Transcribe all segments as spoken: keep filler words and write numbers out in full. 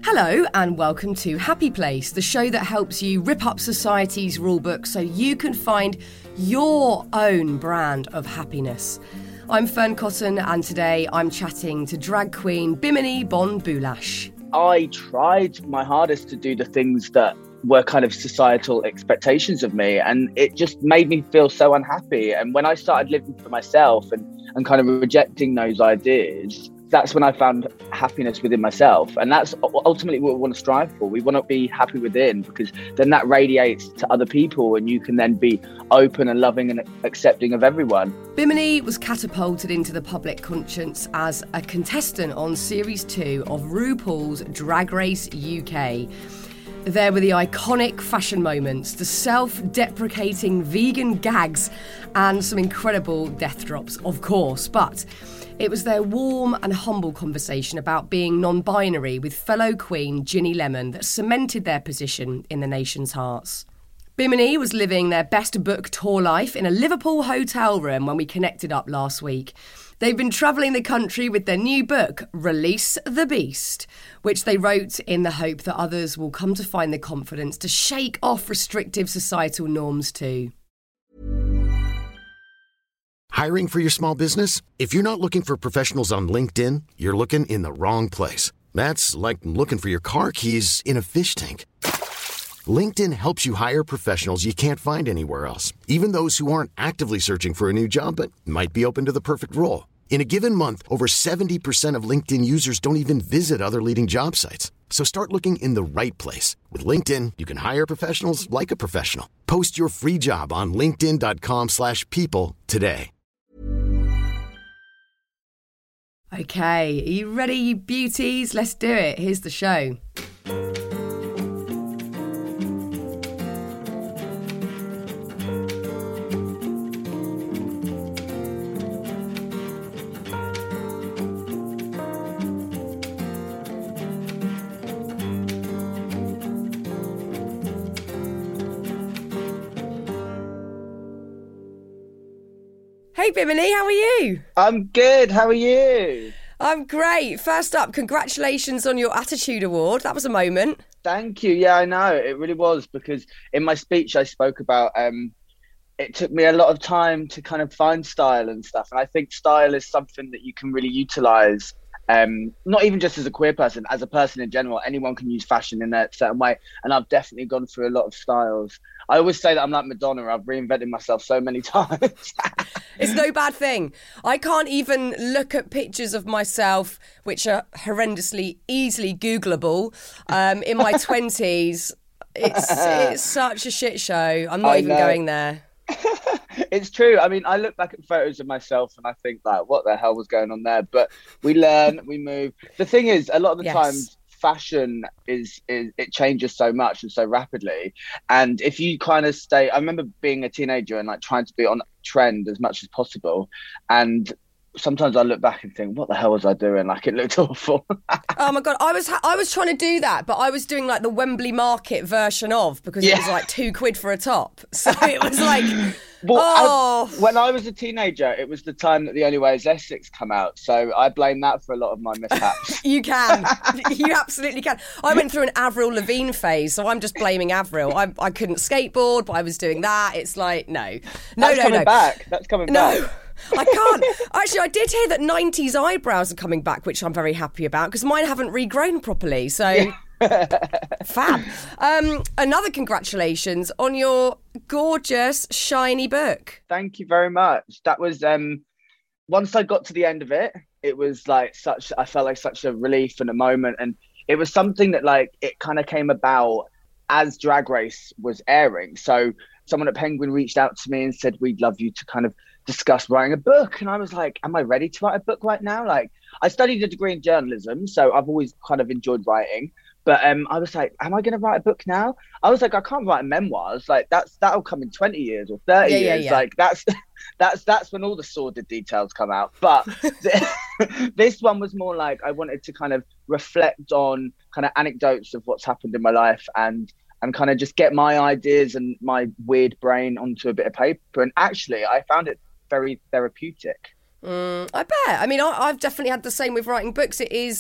Hello and welcome to Happy Place, the show that helps you rip up society's rulebook so you can find your own brand of happiness. I'm Fern Cotton and today I'm chatting to drag queen Bimini Bon Boulash. I tried my hardest to do the things that were kind of societal expectations of me, and it just made me feel so unhappy. And when I started living for myself and, and kind of rejecting those ideas, that's when I found happiness within myself. And that's ultimately what we want to strive for. We want to be happy within, because then that radiates to other people and you can then be open and loving and accepting of everyone. Bimini was catapulted into the public conscience as a contestant on Series two of RuPaul's Drag Race U K. There were the iconic fashion moments, the self-deprecating vegan gags, and some incredible death drops, of course. But it was their warm and humble conversation about being non-binary with fellow queen Ginny Lemon that cemented their position in the nation's hearts. Bimini was living their best book tour life in a Liverpool hotel room when we connected up last week. They've been travelling the country with their new book, Release the Beast, which they wrote in the hope that others will come to find the confidence to shake off restrictive societal norms too. Hiring for your small business? If you're not looking for professionals on LinkedIn, you're looking in the wrong place. That's like looking for your car keys in a fish tank. LinkedIn helps you hire professionals you can't find anywhere else, even those who aren't actively searching for a new job but might be open to the perfect role. In a given month, over seventy percent of LinkedIn users don't even visit other leading job sites. So start looking in the right place. With LinkedIn, you can hire professionals like a professional. Post your free job on linkedin.com slash people today. Okay, are you ready, you beauties? Let's do it. Here's the show. Hey Bimini, how are you? I'm good, how are you? I'm great. First up, congratulations on your Attitude Award. That was a moment. Thank you. Yeah, I know. It really was, because in my speech I spoke about um, it took me a lot of time to kind of find style and stuff. And I think style is something that you can really utilise, um, not even just as a queer person, as a person in general. Anyone can use fashion in a certain way. And I've definitely gone through a lot of styles. I always say that I'm like Madonna. I've reinvented myself so many times. It's no bad thing. I can't even look at pictures of myself, which are horrendously easily Googleable, um, in my twenties. It's it's such a shit show. I'm not I even know. going there. It's true. I mean, I look back at photos of myself and I think, like, what the hell was going on there? But we learn, we move. The thing is, a lot of the Yes. times, fashion is, is it changes so much and so rapidly. And if you kind of stay, I remember being a teenager and like trying to be on trend as much as possible. And sometimes I look back and think, what the hell was I doing? Like, it looked awful. Oh my God, I was ha- I was trying to do that, but I was doing like the Wembley Market version of, because Yeah. it was like two quid for a top. So it was like, Well, oh. I, when I was a teenager, it was the time that The Only Way Is Essex come out. So I blame that for a lot of my mishaps. You can. You absolutely can. I went through an Avril Lavigne phase, so I'm just blaming Avril. I, I couldn't skateboard, but I was doing that. It's like, no. No, That's no, coming no. back. That's coming No. back. I can't. Actually, I did hear that nineties eyebrows are coming back, which I'm very happy about, because mine haven't regrown properly. So, fab. Um, another congratulations on your gorgeous, shiny book. Thank you very much. That was, um, once I got to the end of it, it was like such, I felt like such a relief and a moment. And it was something that like, it kind of came about as Drag Race was airing. So someone at Penguin reached out to me and said, we'd love you to kind of discuss writing a book. And I was like, am I ready to write a book right now? Like, I studied a degree in journalism, so I've always kind of enjoyed writing. But um, I was like, am I going to write a book now? I was like, I can't write memoirs. Like, that's that'll come in twenty years or thirty Yeah, yeah, years. yeah. Like, that's that's that's when all the sordid details come out. But this one was more like I wanted to kind of reflect on kind of anecdotes of what's happened in my life and and kind of just get my ideas and my weird brain onto a bit of paper. And actually, I found it very therapeutic. Mm, I bet. I mean, I, I've definitely had the same with writing books. It is,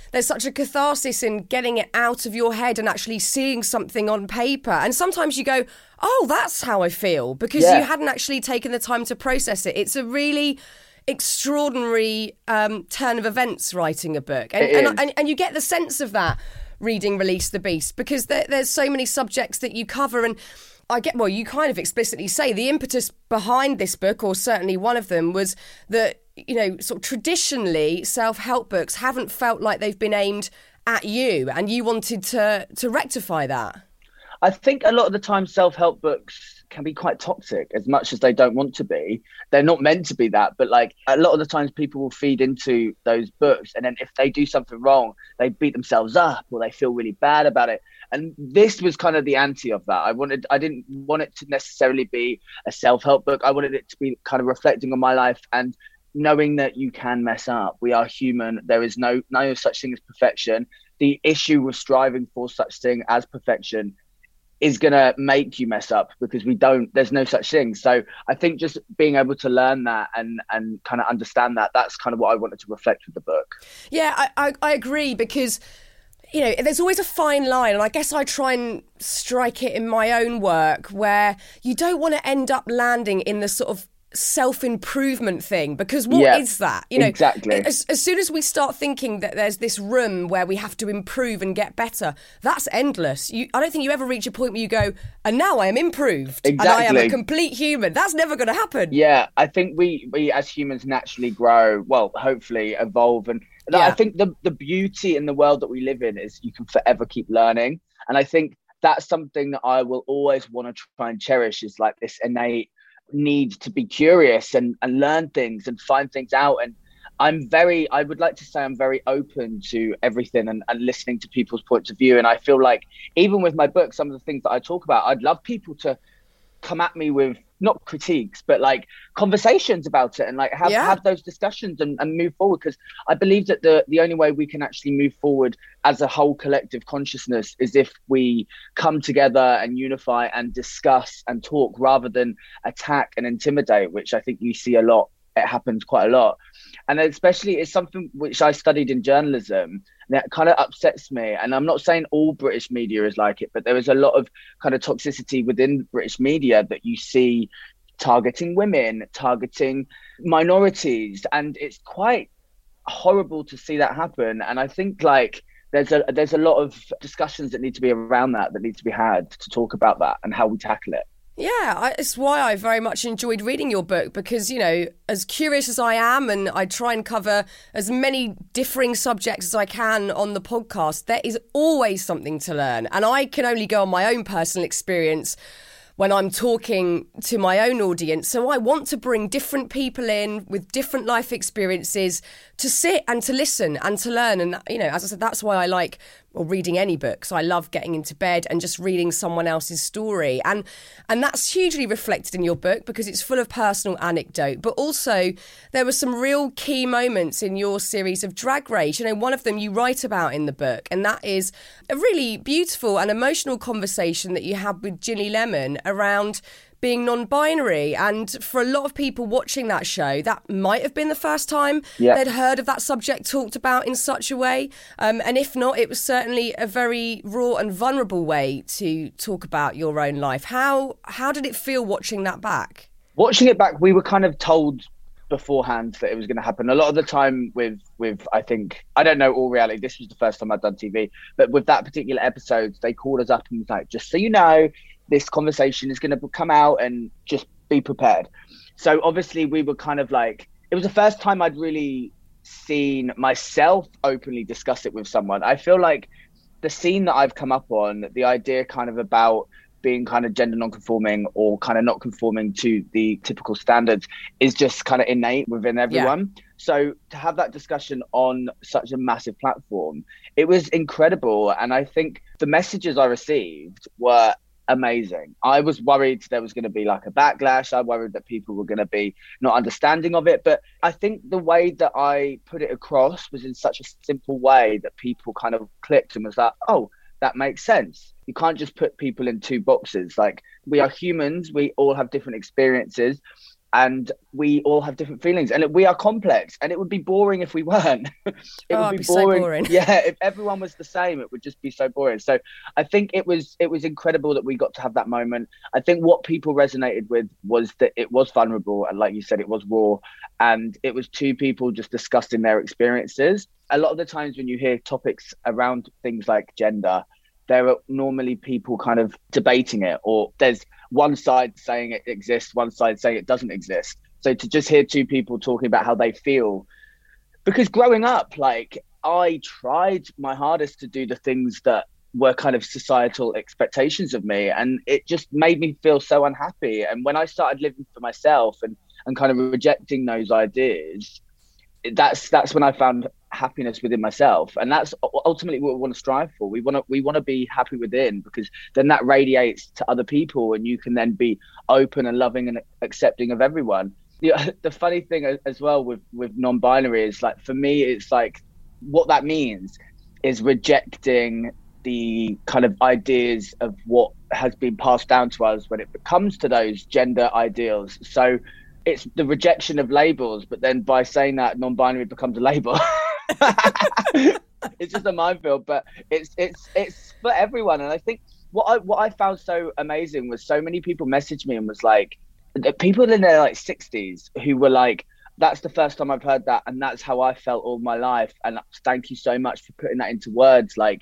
there's such a catharsis in getting it out of your head and actually seeing something on paper. And sometimes you go, oh, that's how I feel, because yeah. you hadn't actually taken the time to process it. It's a really extraordinary um, turn of events writing a book. And, and, and, and you get the sense of that reading Release the Beast, because there, there's so many subjects that you cover. And I get, well, you kind of explicitly say the impetus behind this book, or certainly one of them, was that, you know, sort of traditionally self-help books haven't felt like they've been aimed at you, and you wanted to to rectify that. I think a lot of the time self-help books can be quite toxic, as much as they don't want to be. They're not meant to be that, but like a lot of the times people will feed into those books, and then if they do something wrong, they beat themselves up or they feel really bad about it. And this was kind of the anti of that. I wanted, I didn't want it to necessarily be a self-help book. I wanted it to be kind of reflecting on my life and knowing that you can mess up. We are human. There is no no such thing as perfection. The issue with striving for such thing as perfection is going to make you mess up, because we don't, there's no such thing. So I think just being able to learn that and and kind of understand that, that's kind of what I wanted to reflect with the book. Yeah, I, I, I agree, because, you know, there's always a fine line, and I guess I try and strike it in my own work, where you don't want to end up landing in the sort of self-improvement thing, because what yeah, is that? You know, exactly. As, as soon as we start thinking that there's this room where we have to improve and get better, that's endless. You, I don't think you ever reach a point where you go, and now I am improved, exactly. and I am a complete human. That's never going to happen. Yeah, I think we, we as humans naturally grow, well, hopefully evolve. And yeah. I think the, the beauty in the world that we live in is you can forever keep learning. And I think that's something that I will always want to try and cherish, is like this innate need to be curious and, and learn things and find things out. And I'm very, I would like to say I'm very open to everything and, and listening to people's points of view. And I feel like even with my book, some of the things that I talk about, I'd love people to come at me with not critiques, but like conversations about it, and like have, yeah. have those discussions and, and move forward. Because I believe that the, the only way we can actually move forward as a whole collective consciousness is if we come together and unify and discuss and talk, rather than attack and intimidate, which I think you see a lot. It happens quite a lot. And especially it's something which I studied in journalism, that kind of upsets me. And I'm not saying all British media is like it, but there is a lot of kind of toxicity within British media that you see targeting women, targeting minorities. And it's quite horrible to see that happen. And I think like there's a there's a lot of discussions that need to be around that, that need to be had to talk about that and how we tackle it. Yeah, it's why I very much enjoyed reading your book, because, you know, as curious as I am, and I try and cover as many differing subjects as I can on the podcast, there is always something to learn. And I can only go on my own personal experience when I'm talking to my own audience. So I want to bring different people in with different life experiences to sit and to listen and to learn. And, you know, as I said, that's why I like or reading any books. I love getting into bed and just reading someone else's story. And and that's hugely reflected in your book, because it's full of personal anecdote. But also there were some real key moments in your series of Drag Race. You know, one of them you write about in the book, and that is a really beautiful and emotional conversation that you had with Ginny Lemon around being non-binary. And for a lot of people watching that show, that might have been the first time yeah. they'd heard of that subject talked about in such a way. Um, and if not, it was certainly a very raw and vulnerable way to talk about your own life. How how did it feel watching that back? Watching it back, we were kind of told beforehand that it was going to happen. A lot of the time with, with I think, I don't know all reality, this was the first time I'd done T V, but with that particular episode, they called us up and was like, just so you know, this conversation is going to come out and just be prepared. So obviously we were kind of like, it was the first time I'd really seen myself openly discuss it with someone. I feel like the scene that I've come up on, the idea kind of about being kind of gender non-conforming or kind of not conforming to the typical standards is just kind of innate within everyone. Yeah. So to have that discussion on such a massive platform, it was incredible. And I think the messages I received were amazing. I was worried there was going to be like a backlash. I worried that people were going to be not understanding of it. But I think the way that I put it across was in such a simple way that people kind of clicked and was like, oh, that makes sense. You can't just put people in two boxes. Like, we are humans. We all have different experiences. and we all have different feelings, and we are complex, and it would be boring if we weren't. it oh, would be, be boring. so boring. Yeah, if everyone was the same, it would just be so boring. So I think it was it was incredible that we got to have that moment. I think what people resonated with was that it was vulnerable, and like you said, it was raw, and it was two people just discussing their experiences. A lot of the times when you hear topics around things like gender, there are normally people kind of debating it, or there's one side saying it exists, one side saying it doesn't exist. So to just hear two people talking about how they feel, because growing up, like, I tried my hardest to do the things that were kind of societal expectations of me, and it just made me feel so unhappy. And when I started living for myself and, and kind of rejecting those ideas, that's that's when I found happiness within myself, and that's ultimately what we want to strive for. We want to we want to be happy within, because then that radiates to other people, and you can then be open and loving and accepting of everyone. The, the funny thing as well with with non-binary is, like, for me, it's like what that means is rejecting the kind of ideas of what has been passed down to us when it comes to those gender ideals. So it's the rejection of labels, but then by saying that, non-binary becomes a label. It's just a minefield, but it's it's it's for everyone. And I think what I what I found so amazing was so many people messaged me and was like, people in their like sixties who were like, that's the first time I've heard that, and that's how I felt all my life, and thank you so much for putting that into words. Like,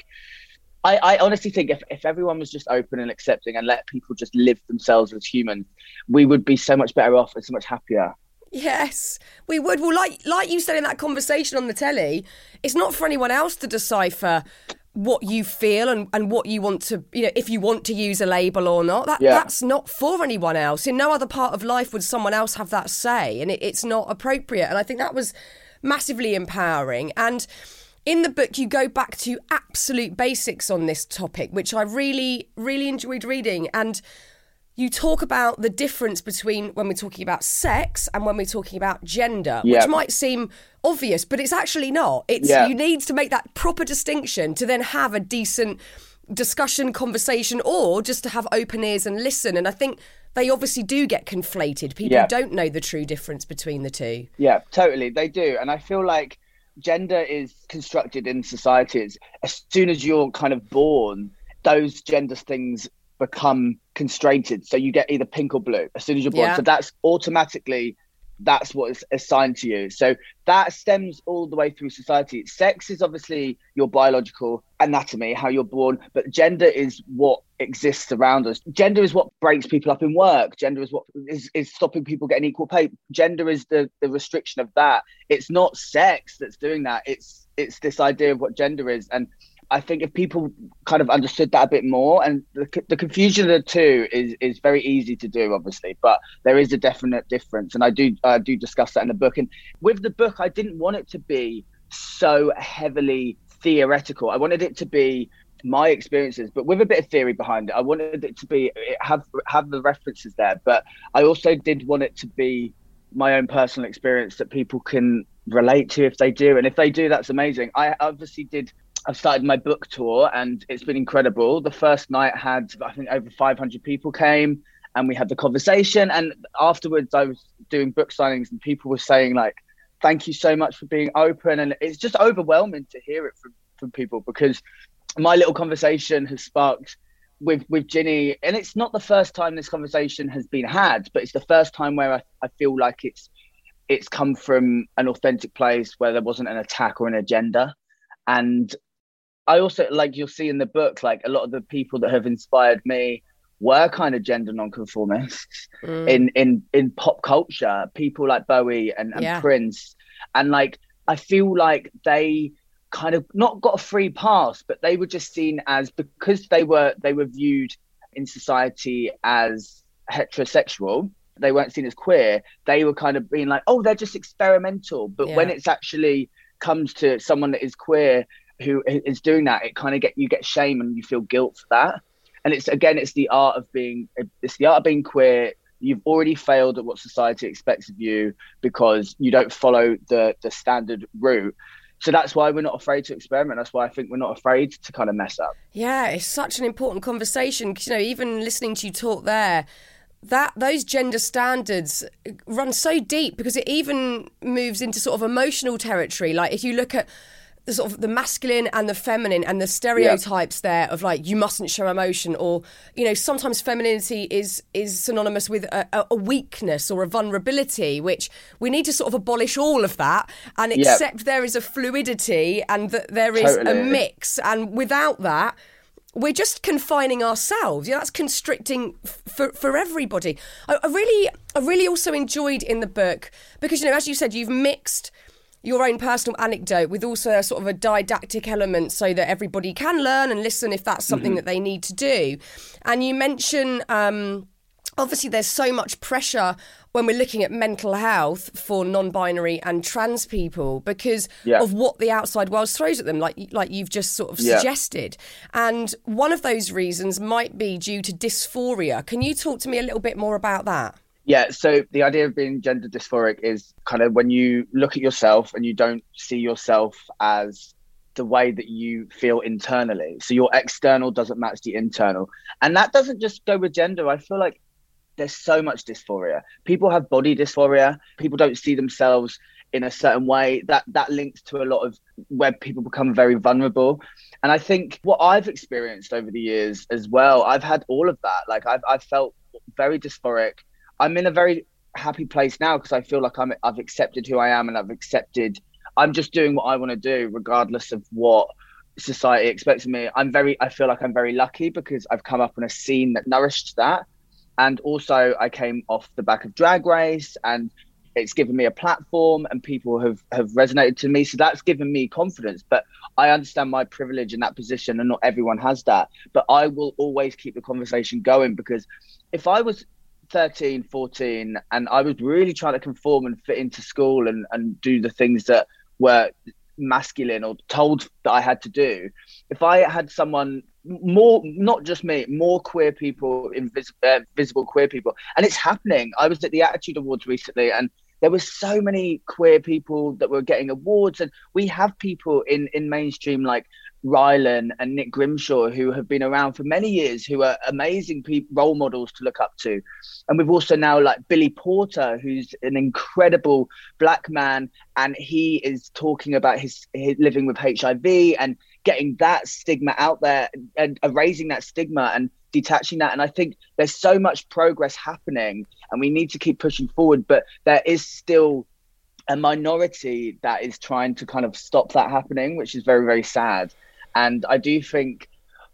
I, I honestly think if, if everyone was just open and accepting and let people just live themselves as humans, we would be so much better off and so much happier. Yes, we would. Well, like like you said in that conversation on the telly, it's not for anyone else to decipher what you feel and, and what you want to, you know, if you want to use a label or not. That yeah. That's not for anyone else. In no other part of life would someone else have that say, and it, it's not appropriate. And I think that was massively empowering. And in the book, you go back to absolute basics on this topic, which I really, really enjoyed reading. And you talk about the difference between when we're talking about sex and when we're talking about gender, yeah. which might seem obvious, but it's actually not. It's yeah. You need to make that proper distinction to then have a decent discussion, conversation, or just to have open ears and listen. And I think they obviously do get conflated. People yeah. don't know the true difference between the two. Yeah, totally. They do. And I feel like gender is constructed in societies. As soon as you're kind of born, those gender things become constrained, so you get either pink or blue as soon as you're born. Yeah. So that's automatically, that's what is assigned to you. So that stems all the way through society. Sex is obviously your biological anatomy, how you're born, but gender is what exists around us. Gender is what breaks people up in work. Gender is what is, is stopping people getting equal pay. Gender is the, the restriction of that. It's not sex that's doing that. It's it's this idea of what gender is. And I think if people kind of understood that a bit more, and the, the confusion of the two is is very easy to do, obviously, but there is a definite difference, and I do uh, do discuss that in the book. And with the book, I didn't want it to be so heavily theoretical. I wanted it to be my experiences, but with a bit of theory behind it. I wanted it to be have have the references there, but I also did want it to be my own personal experience that people can relate to if they do, and if they do, that's amazing. I obviously did. I've started my book tour, and it's been incredible. The first night had, I think, over five hundred people came, and we had the conversation. And afterwards, I was doing book signings, and people were saying, like, thank you so much for being open. And it's just overwhelming to hear it from, from people, because my little conversation has sparked with, with Ginny. And it's not the first time this conversation has been had, but it's the first time where I, I feel like it's it's come from an authentic place where there wasn't an attack or an agenda. And I also, like you'll see in the book, like a lot of the people that have inspired me were kind of gender nonconformists mm. in, in, in pop culture, people like Bowie and, and yeah. Prince. And like, I feel like they kind of not got a free pass, but they were just seen as, because they were, they were viewed in society as heterosexual, they weren't seen as queer. They were kind of being like, oh, they're just experimental. But yeah. when it's actually comes to someone that is queer, who is doing that, it kind of get you get shame and you feel guilt for that. And it's again, it's the art of being it's the art of being queer. You've already failed at what society expects of you because you don't follow the the standard route. So that's why we're not afraid to experiment. That's why I think we're not afraid to kind of mess up. Yeah, it's such an important conversation because, you know, even listening to you talk there, that those gender standards run so deep because it even moves into sort of emotional territory. Like if you look at the sort of the masculine and the feminine and the stereotypes yeah. there of like you mustn't show emotion, or you know sometimes femininity is is synonymous with a, a weakness or a vulnerability, which we need to sort of abolish all of that and accept yeah. there is a fluidity and that there is totally. a mix, and without that we're just confining ourselves. You know, that's constricting f- for for everybody. I, I really I really also enjoyed in the book because you know as you said you've mixed your own personal anecdote with also a sort of a didactic element so that everybody can learn and listen if that's something mm-hmm. that they need to do. And you mention, um, obviously there's so much pressure when we're looking at mental health for non-binary and trans people because yeah. of what the outside world throws at them, like like you've just sort of yeah. suggested. And one of those reasons might be due to dysphoria. Can you talk to me a little bit more about that? Yeah, so the idea of being gender dysphoric is kind of when you look at yourself and you don't see yourself as the way that you feel internally. So your external doesn't match the internal. And that doesn't just go with gender. I feel like there's so much dysphoria. People have body dysphoria. People don't see themselves in a certain way. That that links to a lot of where people become very vulnerable. And I think what I've experienced over the years as well, I've had all of that. Like I've, I've felt very dysphoric. I'm in a very happy place now because I feel like I'm, I've accepted who I am and I've accepted, I'm just doing what I want to do regardless of what society expects of me. I'm very, I feel like I'm very lucky because I've come up on a scene that nourished that. And also I came off the back of Drag Race and it's given me a platform and people have, have resonated to me. So that's given me confidence, but I understand my privilege in that position and not everyone has that. But I will always keep the conversation going because if I was thirteen, fourteen, and I was really trying to conform and fit into school and, and do the things that were masculine or told that I had to do. If I had someone more, not just me, more queer people, invis- uh, visible queer people, and it's happening. I was at the Attitude Awards recently and there were so many queer people that were getting awards, and we have people in, in mainstream like Rylan and Nick Grimshaw who have been around for many years who are amazing pe- role models to look up to. And we've also now like Billy Porter, who's an incredible black man, and he is talking about his, his living with H I V and getting that stigma out there and erasing that stigma and detaching that. And I think there's so much progress happening and we need to keep pushing forward, but there is still a minority that is trying to kind of stop that happening, which is very, very sad. And I do think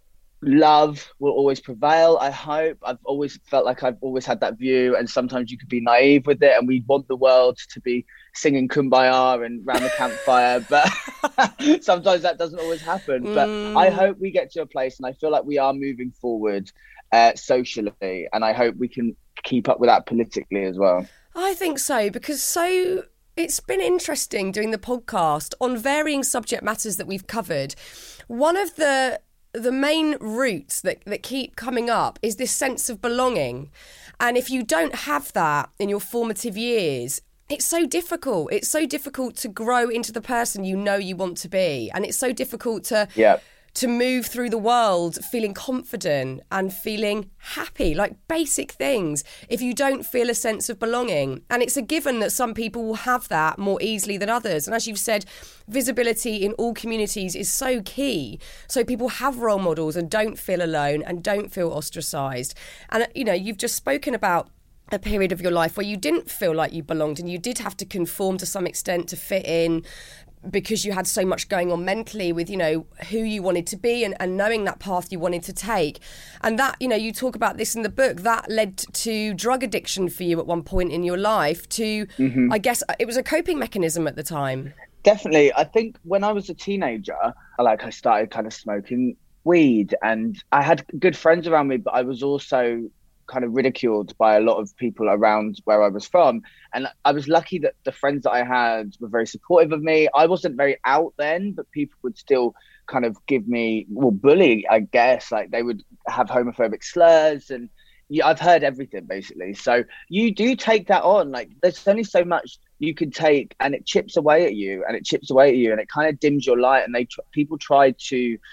love will always prevail, I hope. I've always felt like I've always had that view, and sometimes you could be naive with it and we want the world to be singing Kumbaya and round the campfire, but sometimes that doesn't always happen. Mm. But I hope we get to a place, and I feel like we are moving forward uh, socially, and I hope we can keep up with that politically as well. I think so, because so... it's been interesting doing the podcast on varying subject matters that we've covered. One of the the main roots that, that keep coming up is this sense of belonging. And if you don't have that in your formative years, it's so difficult. It's so difficult to grow into the person you know you want to be. And it's so difficult to... yeah. to move through the world feeling confident and feeling happy, like basic things, if you don't feel a sense of belonging. And it's a given that some people will have that more easily than others. And as you've said, visibility in all communities is so key. So people have role models and don't feel alone and don't feel ostracised. And, you know, you've just spoken about a period of your life where you didn't feel like you belonged and you did have to conform to some extent to fit in, because you had so much going on mentally with, you know, who you wanted to be and, and knowing that path you wanted to take. And that, you know, you talk about this in the book, that led to drug addiction for you at one point in your life to, mm-hmm. I guess, it was a coping mechanism at the time. Definitely. I think when I was a teenager, like I started kind of smoking weed and I had good friends around me, but I was also kind of ridiculed by a lot of people around where I was from. And I was lucky that the friends that I had were very supportive of me. I wasn't very out then, but people would still kind of give me, well, bully, I guess. Like they would have homophobic slurs and yeah, I've heard everything basically. So you do take that on. Like there's only so much you can take and it chips away at you and it chips away at you and it kind of dims your light. And they tr- people try to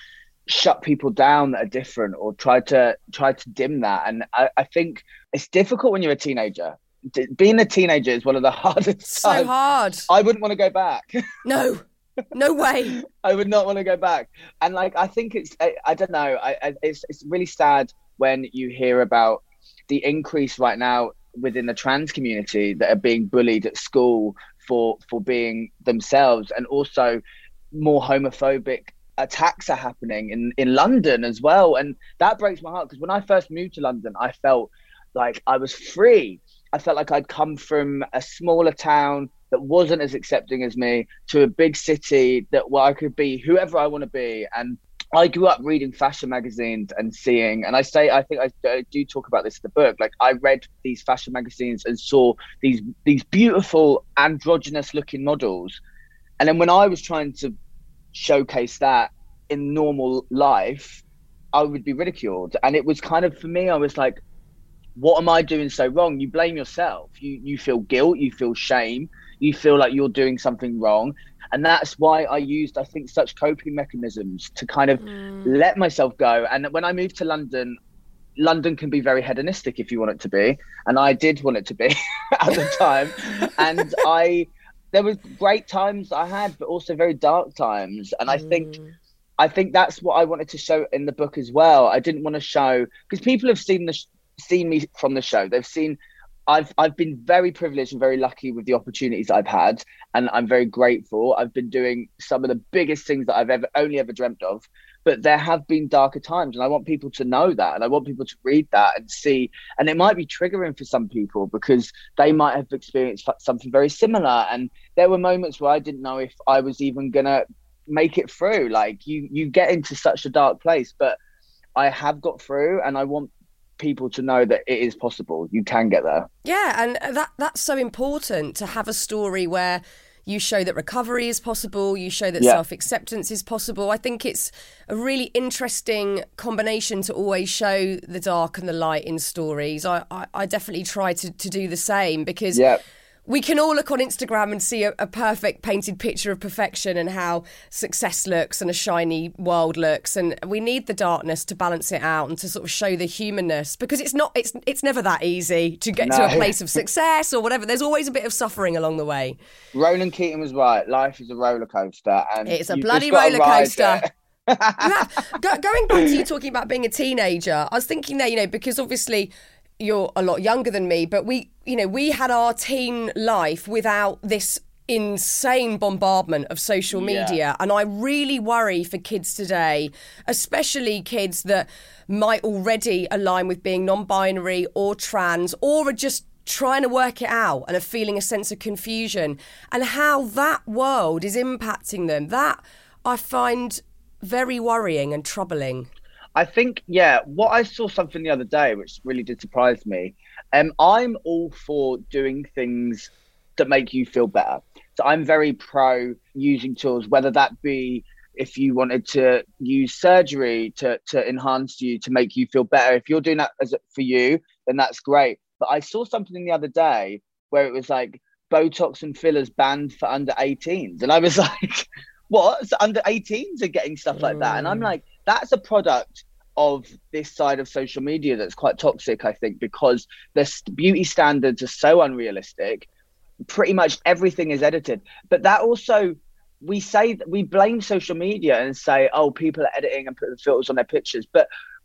shut people down that are different or try to try to dim that. And I, I think it's difficult when you're a teenager. D- being a teenager is one of the hardest So times. hard. I wouldn't want to go back. No, no way. I would not want to go back. And like, I think it's, I, I don't know, I, I, it's it's really sad when you hear about the increase right now within the trans community that are being bullied at school for for being themselves, and also more homophobic attacks are happening in, in London as well. And that breaks my heart, because when I first moved to London, I felt like I was free. I felt like I'd come from a smaller town that wasn't as accepting as me to a big city that where I could be whoever I want to be. And I grew up reading fashion magazines and seeing, and I say, I think I, I do talk about this in the book, like I read these fashion magazines and saw these these beautiful androgynous looking models. And then when I was trying to showcase that in normal life, I would be ridiculed. And it was kind of, for me, I was like, what am I doing so wrong? You blame yourself. You you feel guilt, you feel shame, you feel like you're doing something wrong. And that's why I used, I think, such coping mechanisms to kind of mm. let myself go. And when I moved to London, London can be very hedonistic if you want it to be. And I did want it to be at the time. And I, there was great times I had, but also very dark times. And I mm. think, I think that's what I wanted to show in the book as well. I didn't want to show, because people have seen the, seen me from the show. They've seen, I've I've been very privileged and very lucky with the opportunities I've had, and I'm very grateful. I've been doing some of the biggest things that I've ever only ever dreamt of, but there have been darker times, and I want people to know that, and I want people to read that and see. And it might be triggering for some people because they might have experienced something very similar, and there were moments where I didn't know if I was even gonna make it through. Like you you get into such a dark place, but I have got through, and I want people to know that it is possible. You can get there. Yeah, and that that's so important, to have a story where you show that recovery is possible, you show that yeah. self-acceptance is possible. I think it's a really interesting combination to always show the dark and the light in stories. I, I, I definitely try to, to do the same, because yeah. we can all look on Instagram and see a, a perfect painted picture of perfection and how success looks and a shiny world looks. And we need the darkness to balance it out and to sort of show the humanness, because it's not, it's it's never that easy to get no. to a place of success or whatever. There's always a bit of suffering along the way. Ronan Keating was right. Life is a roller coaster. And it's a bloody roller coaster. you have, go, going back to you talking about being a teenager, I was thinking there, you know, because obviously you're a lot younger than me, but we, you know, we had our teen life without this insane bombardment of social media. Yeah. And I really worry for kids today, especially kids that might already align with being non-binary or trans, or are just trying to work it out and are feeling a sense of confusion, and how that world is impacting them. That I find very worrying and troubling. I think, yeah, what I saw something the other day, which really did surprise me. Um, I'm all for doing things that make you feel better. So I'm very pro using tools, whether that be if you wanted to use surgery to, to enhance you, to make you feel better. If you're doing that as for you, then that's great. But I saw something the other day where it was like Botox and fillers banned for under eighteens. And I was like, what? So under eighteens are getting stuff like that? And I'm like, that's a product of this side of social media that's quite toxic, I think, because the beauty standards are so unrealistic. Pretty much everything is edited. But that also, we say that we blame social media and say, oh, people are editing and putting filters on their pictures. But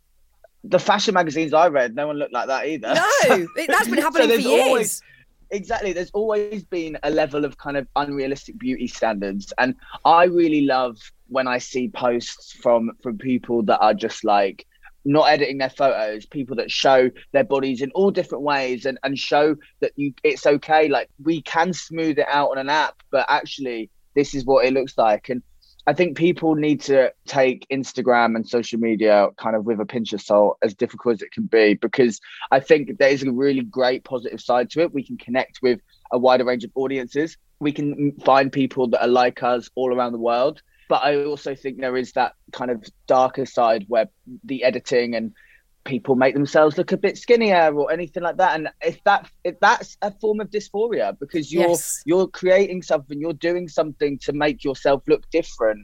the fashion magazines I read, no one looked like that either. No, that's been happening so for years. Always, exactly. There's always been a level of kind of unrealistic beauty standards. And I really love when I see posts from from people that are just like not editing their photos, people that show their bodies in all different ways and, and show that you it's okay. Like, we can smooth it out on an app, but actually this is what it looks like. And I think people need to take Instagram and social media kind of with a pinch of salt, as difficult as it can be, because I think there is a really great positive side to it. We can connect with a wider range of audiences. We can find people that are like us all around the world. But I also think there is that kind of darker side where the editing and people make themselves look a bit skinnier or anything like that. And if that if that's a form of dysphoria, because you're yes. you're creating something, you're doing something to make yourself look different.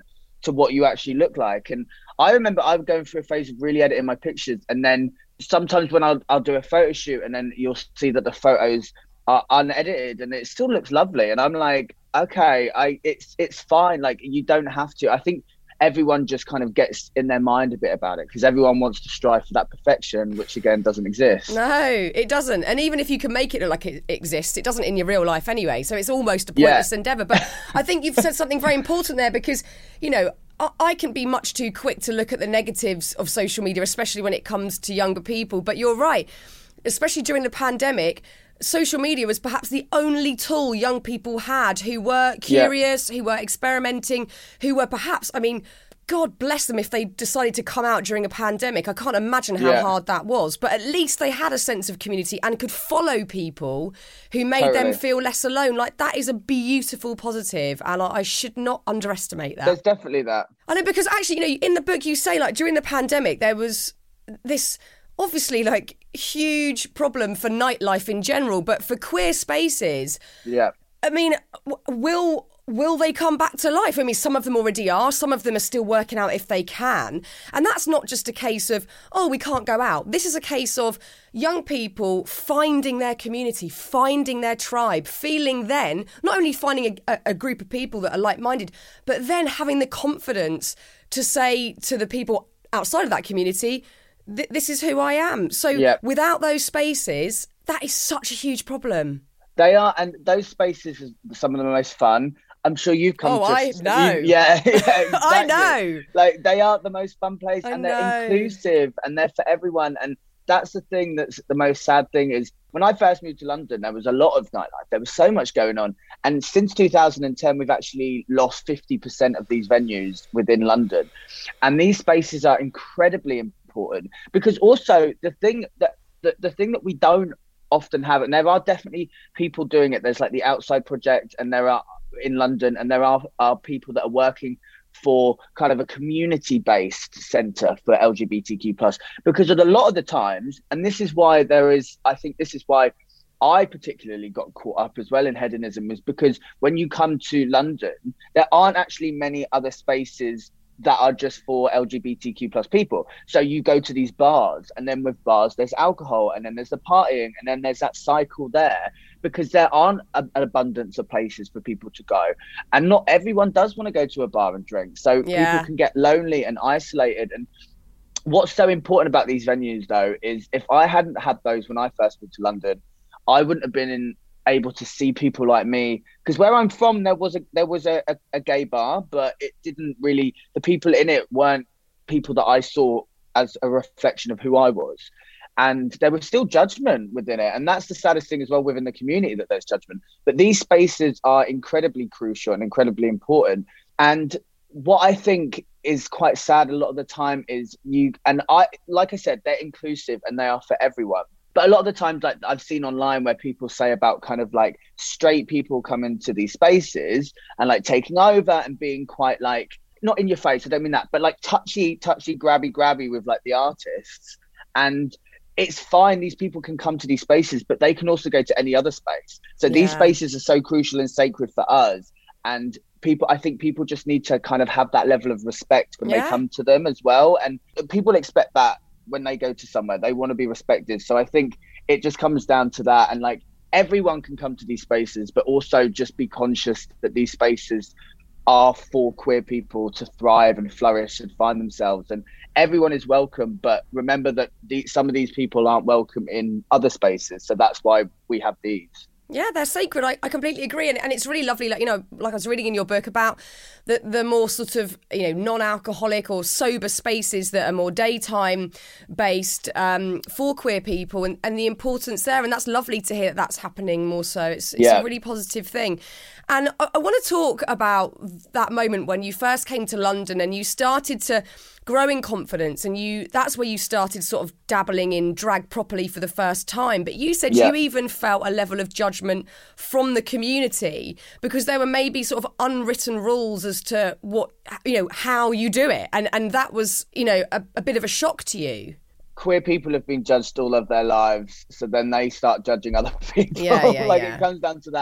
to what you actually look like. And I remember I was going through a phase of really editing my pictures, and then sometimes when I'll, I'll do a photo shoot and then you'll see that the photos are unedited and it still looks lovely. And I'm like, okay, I it's it's fine. Like, you don't have to. I think everyone just kind of gets in their mind a bit about it because everyone wants to strive for that perfection, which again doesn't exist. No, it doesn't. And even if you can make it look like it exists, it doesn't in your real life anyway. So it's almost a pointless yeah. endeavour. But I think you've said something very important there because, you know, I, I can be much too quick to look at the negatives of social media, especially when it comes to younger people. But you're right, especially during the pandemic, social media was perhaps the only tool young people had who were curious, yeah. who were experimenting, who were perhaps, I mean, God bless them if they decided to come out during a pandemic. I can't imagine how yeah. hard that was. But at least they had a sense of community and could follow people who made totally. them feel less alone. Like, that is a beautiful positive, and I should not underestimate that. There's definitely that. I know, because actually, you know, in the book you say, like, during the pandemic, there was this obviously, like, huge problem for nightlife in general, but for queer spaces, yeah. I mean, will will they come back to life? I mean, some of them already are. Some of them are still working out if they can. And that's not just a case of, oh, we can't go out. This is a case of young people finding their community, finding their tribe, feeling then, not only finding a, a group of people that are like-minded, but then having the confidence to say to the people outside of that community, this is who I am. So yep. without those spaces, that is such a huge problem. They are, and those spaces are some of the most fun. I'm sure you've come oh, to... Oh, I know. You, yeah, yeah exactly. I know. Like, they are the most fun place, I and know. they're inclusive, and they're for everyone. And that's the thing that's the most sad thing is, when I first moved to London, there was a lot of nightlife. There was so much going on. And since two thousand ten, we've actually lost fifty percent of these venues within London. And these spaces are incredibly important, because also the thing that the, the thing that we don't often have, and there are definitely people doing it. There's like the Outside Project, and there are in London, and there are, are people that are working for kind of a community-based centre for L G B T Q plus, because of a lot of the times, and this is why there is, I think this is why I particularly got caught up as well in hedonism, is because when you come to London, there aren't actually many other spaces that are just for L G B T Q plus people. So you go to these bars, and then with bars, there's alcohol, and then there's the partying, and then there's that cycle there, because there aren't a, an abundance of places for people to go. And not everyone does want to go to a bar and drink. So yeah. people can get lonely and isolated. And what's so important about these venues, though, is if I hadn't had those when I first moved to London, I wouldn't have been in, able to see people like me, because where I'm from, there was a there was a, a, a gay bar, but it didn't really, the people in it weren't people that I saw as a reflection of who I was, and there was still judgment within it. And that's the saddest thing as well, within the community, that there's judgment. But these spaces are incredibly crucial and incredibly important. And what I think is quite sad a lot of the time is you, and I, like I said, they're inclusive and they are for everyone. But a lot of the times, like I've seen online where people say about kind of like straight people come into these spaces and like taking over and being quite like, not in your face, I don't mean that, but like touchy, touchy, grabby, grabby with like the artists. And it's fine, these people can come to these spaces, but they can also go to any other space. So yeah. these spaces are so crucial and sacred for us. And people, I think people just need to kind of have that level of respect when yeah. they come to them as well. And people expect that when they go to somewhere, they want to be respected. So I think it just comes down to that. And like, everyone can come to these spaces, but also just be conscious that these spaces are for queer people to thrive and flourish and find themselves. And everyone is welcome, but remember that the, some of these people aren't welcome in other spaces. So that's why we have these. Yeah, they're sacred. I, I completely agree. And, and it's really lovely, like, you know, like I was reading in your book about the, the more sort of, you know, non-alcoholic or sober spaces that are more daytime based um, for queer people, and, and the importance there. And that's lovely to hear that that's happening more so. It's, it's yeah. a really positive thing. And I, I want to talk about that moment when you first came to London and you started to grow in confidence, and you that's where you started sort of dabbling in drag properly for the first time. But you said yeah. you even felt a level of judgment from the community because there were maybe sort of unwritten rules as to what, you know, how you do it. And and that was, you know, a, a bit of a shock to you. Queer people have been judged all of their lives, so then they start judging other people. Yeah, yeah, like yeah. it comes down to that.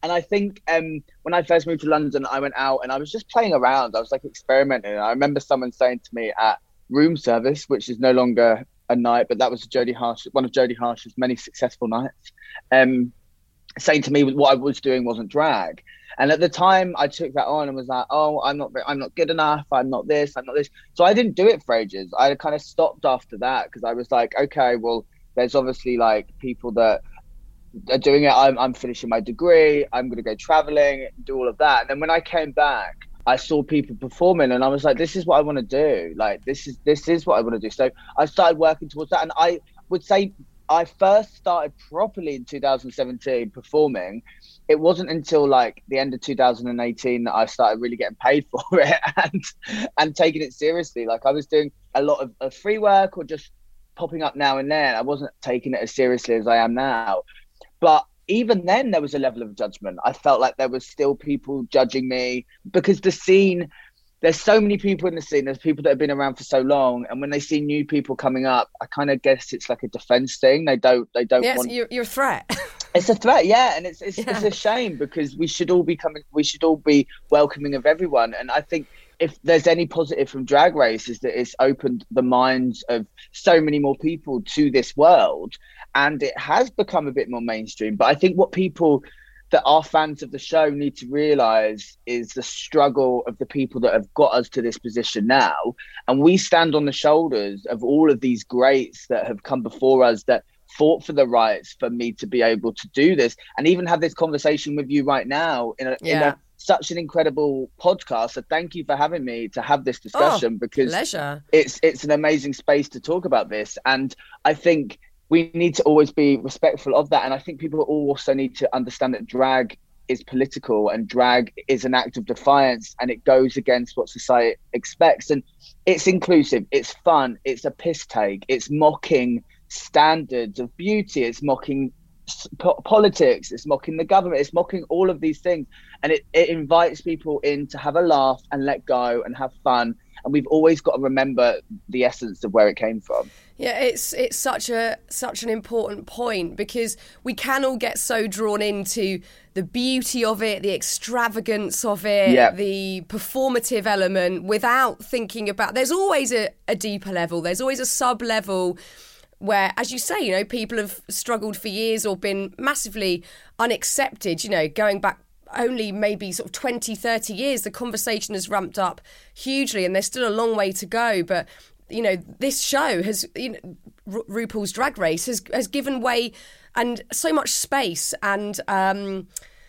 And I think um, when I first moved to London, I went out and I was just playing around. I was like experimenting. And I remember someone saying to me at room service, which is no longer a night, but that was Jodie Harsh, one of Jodie Harsh's many successful nights, um, saying to me what I was doing wasn't drag. And at the time, I took that on and was like, "Oh, I'm not, I'm not good enough. I'm not this. I'm not this." So I didn't do it for ages. I kind of stopped after that because I was like, "Okay, well, there's obviously like people that are doing it. I'm, I'm finishing my degree. I'm going to go traveling, do all of that." And then when I came back, I saw people performing, and I was like, "This is what I want to do. Like, this is this is what I want to do." So I started working towards that, and I would say I first started properly in two thousand seventeen performing. It wasn't until like the end of two thousand eighteen that I started really getting paid for it and and taking it seriously. Like I was doing a lot of, of free work or just popping up now and then. I wasn't taking it as seriously as I am now. But even then there was a level of judgment. I felt like there was still people judging me because the scene, there's so many people in the scene. There's people that have been around for so long, and when they see new people coming up, I kind of guess it's like a defense thing. They don't, they don't yes, want. You're, you're a threat. It's a threat, yeah, and it's it's, yeah. it's a shame because we should all be coming. We should all be welcoming of everyone, and I think if there's any positive from Drag Race is that it's opened the minds of so many more people to this world, and it has become a bit more mainstream. But I think what people that are fans of the show need to realize is the struggle of the people that have got us to this position now. And we stand on the shoulders of all of these greats that have come before us that fought for the rights for me to be able to do this and even have this conversation with you right now in, a, yeah. in a, such an incredible podcast. So thank you for having me to have this discussion, oh, because pleasure. it's it's an amazing space to talk about this. And I think we need to always be respectful of that. And I think people also need to understand that drag is political and drag is an act of defiance, and it goes against what society expects. And it's inclusive, it's fun, it's a piss take, it's mocking standards of beauty, it's mocking po- politics, it's mocking the government, it's mocking all of these things. And it, it invites people in to have a laugh and let go and have fun. And we've always got to remember the essence of where it came from. Yeah, it's it's such a such an important point, because we can all get so drawn into the beauty of it, the extravagance of it, yeah. the performative element, without thinking about. There's always a, a deeper level. There's always a sub level where, as you say, you know, people have struggled for years or been massively unaccepted. You know, going back only maybe sort of twenty, thirty years, the conversation has ramped up hugely, and there's still a long way to go. But you know, this show has, you know, Ru- RuPaul's Drag Race has has given way and so much space and um,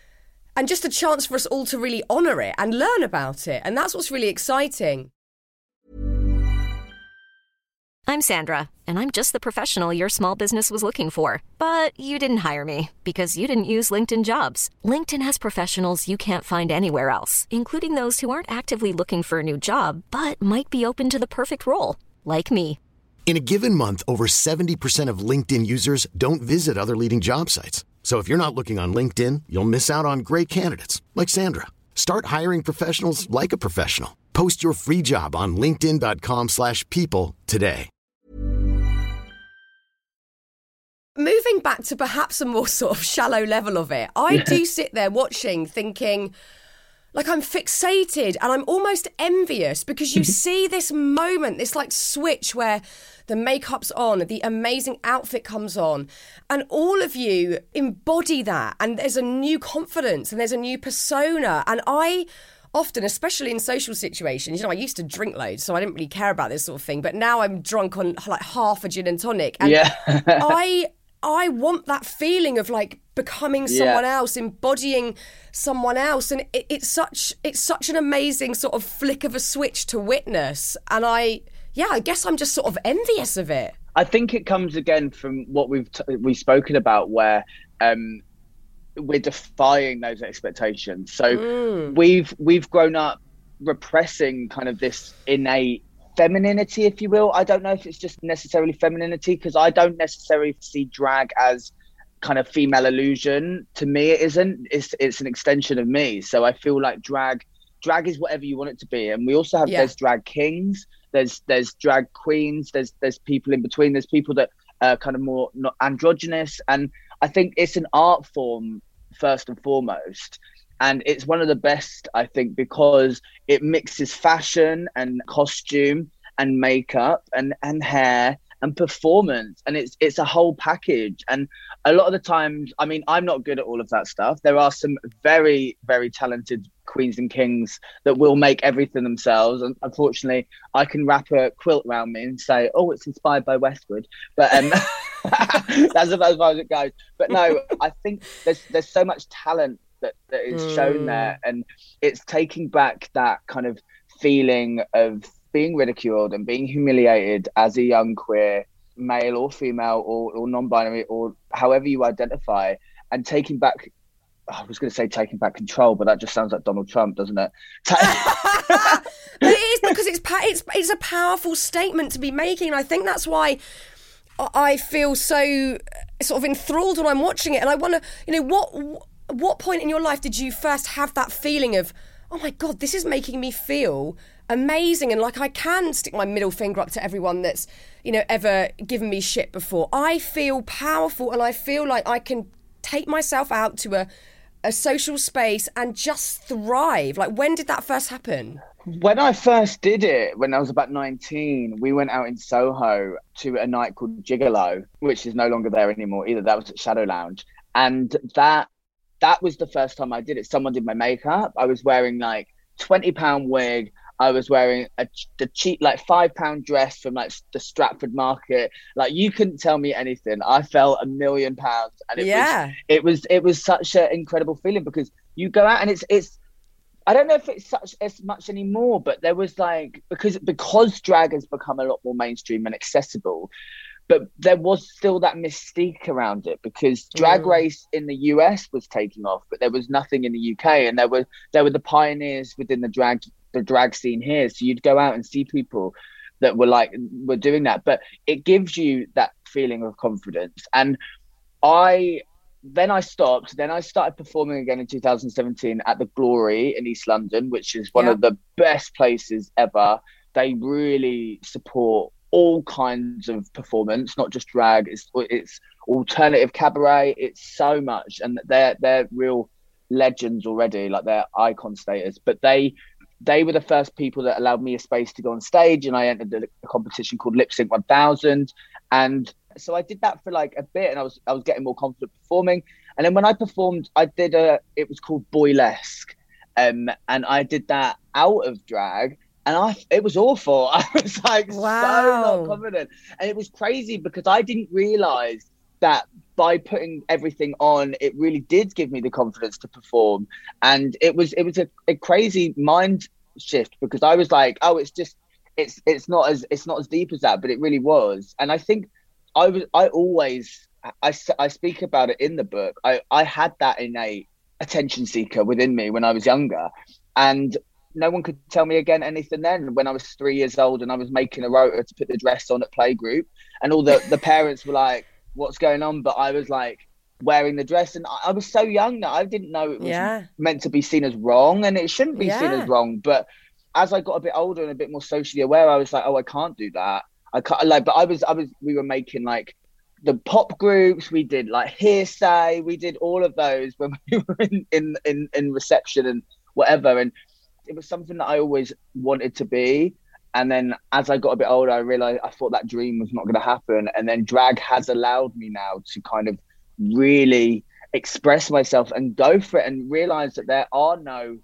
and just a chance for us all to really honour it and learn about it, and that's what's really exciting. I'm Sandra, and I'm just the professional your small business was looking for. But you didn't hire me because you didn't use LinkedIn Jobs. LinkedIn has professionals you can't find anywhere else, including those who aren't actively looking for a new job, but might be open to the perfect role, like me. In a given month, over seventy percent of LinkedIn users don't visit other leading job sites. So if you're not looking on LinkedIn, you'll miss out on great candidates like Sandra. Start hiring professionals like a professional. Post your free job on linkedin dot com slash people today. Moving back to perhaps a more sort of shallow level of it, I do sit there watching thinking, like, I'm fixated and I'm almost envious, because you see this moment, this like switch where the makeup's on, the amazing outfit comes on, and all of you embody that, and there's a new confidence and there's a new persona. And I often, especially in social situations, you know, I used to drink loads, so I didn't really care about this sort of thing, but now I'm drunk on like half a gin and tonic. And yeah. I I want that feeling of like becoming someone yeah. else, embodying someone else, and it, it's such it's such an amazing sort of flick of a switch to witness. And I, yeah, I guess I'm just sort of envious of it. I think it comes again from what we've t- we've spoken about, where um, we're defying those expectations. So Mm. we've we've grown up repressing kind of this innate femininity, if you will. I don't know if it's just necessarily femininity, because I don't necessarily see drag as kind of female illusion. To me, it isn't. It's it's an extension of me. So I feel like drag drag is whatever you want it to be. And we also have Yeah. there's drag kings, there's there's drag queens, there's there's people in between, there's people that are kind of more not androgynous. And I think it's an art form first and foremost. And it's one of the best, I think, because it mixes fashion and costume and makeup and, and hair and performance. And it's it's a whole package. And a lot of the times, I mean, I'm not good at all of that stuff. There are some very, very talented queens and kings that will make everything themselves. And unfortunately, I can wrap a quilt around me and say, oh, it's inspired by Westwood. But um, that's about as far as it goes. But no, I think there's there's so much talent that, that is mm. shown there, and it's taking back that kind of feeling of being ridiculed and being humiliated as a young queer male or female or, or non-binary or however you identify, and taking back I was going to say taking back control, but that just sounds like Donald Trump, doesn't it? But it is, because it's it's it's a powerful statement to be making. I think that's why I feel so sort of enthralled when I'm watching it, and I wonder, you know, what what point in your life did you first have that feeling of, oh my God, this is making me feel amazing, and like I can stick my middle finger up to everyone that's, you know, ever given me shit before. I feel powerful, and I feel like I can take myself out to a a social space and just thrive. Like, when did that first happen? When I first did it, when I was about nineteen, we went out in Soho to a night called Gigolo, which is no longer there anymore either. That was at Shadow Lounge. And that that was the first time I did it. Someone did my makeup. I was wearing like twenty pound wig. I was wearing a the cheap like five pound dress from like the Stratford Market. Like, you couldn't tell me anything. I felt a million pounds, and it yeah. was it was it was such an incredible feeling, because you go out and it's it's. I don't know if it's such as much anymore, but there was like because because drag has become a lot more mainstream and accessible, but there was still that mystique around it, because Drag mm. Race in the U S was taking off, but there was nothing in the U K, and there were there were the pioneers within the drag the drag scene here. So you'd go out and see people that were like were doing that, but it gives you that feeling of confidence. And I then I stopped. Then I started performing again in two thousand seventeen at the Glory in East London, which is one yeah. of the best places ever. They really support all kinds of performance, not just drag. It's it's alternative cabaret. It's so much, and they're they're real legends already. Like, they're icon status. But they they were the first people that allowed me a space to go on stage, and I entered a, a competition called Lip Sync one thousand, and so I did that for like a bit, and I was I was getting more confident performing. And then when I performed, I did a it was called Boylesque, um, and I did that out of drag. And I, it was awful. I was like wow. so not confident. And it was crazy, because I didn't realise that by putting everything on, it really did give me the confidence to perform. And it was it was a, a crazy mind shift, because I was like, oh, it's just it's it's not as it's not as deep as that, but it really was. And I think I was I always I, I speak about it in the book. I, I had that innate attention seeker within me when I was younger, and no one could tell me again anything then. When I was three years old and I was making a rota to put the dress on at playgroup, and all the, the parents were like, what's going on? But I was like wearing the dress, and I, I was so young that I didn't know it was yeah. meant to be seen as wrong, and it shouldn't be yeah. seen as wrong. But as I got a bit older and a bit more socially aware, I was like, oh, I can't do that. I can't like, but I was, I was, we were making like the pop groups. We did like Hearsay. We did all of those when we were in, in, in, in reception and whatever. And it was something that I always wanted to be. And then as I got a bit older, I realized I thought that dream was not going to happen. And then drag has allowed me now to kind of really express myself and go for it, and realize that there are no,